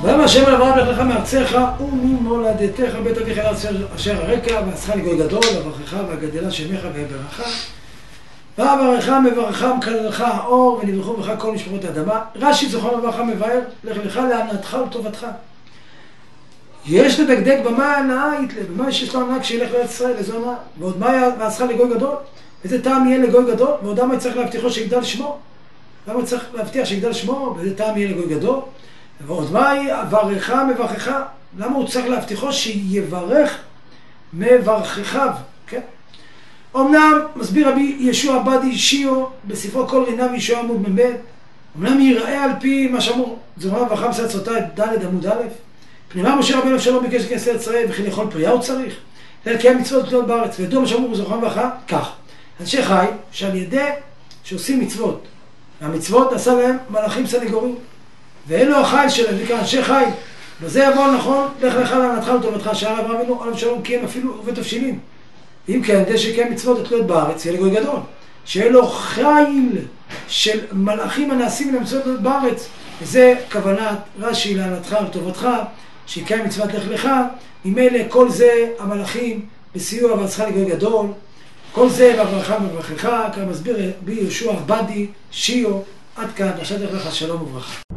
ויאמר השם אל אברהם לך לך מארצך וממולדתך בית אביך אל ארץ אשר הרקע ועשך לגוי גדול ואברכך ואגדלה שמך ויברכך ואברכך מברכך מקללך האור ונברכו בך כל משפחות האדמה. רש"י זכרון לברכה מבאר לך לך להנאתך ולטובתך. יש לדקדק במה ההנאה יתלה, במה שיש לו הנאה כשילך לארץ ישראל, איזו הנאה. ועוד מה ועשך לגוי גדול? איזה טעם יהיה לגוי גדול? ועוד למה צריך להבטיחו שיגדל שמו? למה צריך להבטיח שיגדל שמו? ואיזה טעם יהיה לגוי גדול? ועוד מה אברכך מברכך? למה הוא צריך להבטיחו שיברך מברככיו? כן? אמנם מסביר רבי ישוע בדי שיו בספרו כל רינה וישוע עמוד מ"ב, אמנם ייראה על פי מה שאמרו זכרונה לברכה מסכת סוטה ד' עמוד א', פנימה משה רבינו שלום ביקש להיכנס לארץ ישראל וכי לאכול פריה הוא צריך לקיים מצוות לתלות בארץ, וידוע מה שאמרו זכרונה לברכה כך: אנשי חי שעל ידי שעושים מצוות, והמצוות עשה להם מלאכים סניגורים, ואלו החיל שלהם, זה כאן אנשי חי. וזה יבוא נכון, לך לך להנאתך ולטובתך, שאל אברהם אבינו עליו שלום קיים אפילו עובד תבשילים. אם כן, כדי שקיים מצוות לתלות בארץ, יהיה לגוי גדול, שיהיה לו חיל של מלאכים הנעשים למצוות לתלות בארץ. וזה כוונת רש"י להנאתך ולטובתך, שיקיים מצוות לך לך. ממילא כל זה המלאכים בסיוע ועשך לגוי גדול, כל זה ואברכה מברכך, כמה מסביר בי יהושע בדי שיו. עד כאן, עכשיו לך שלום וברכה.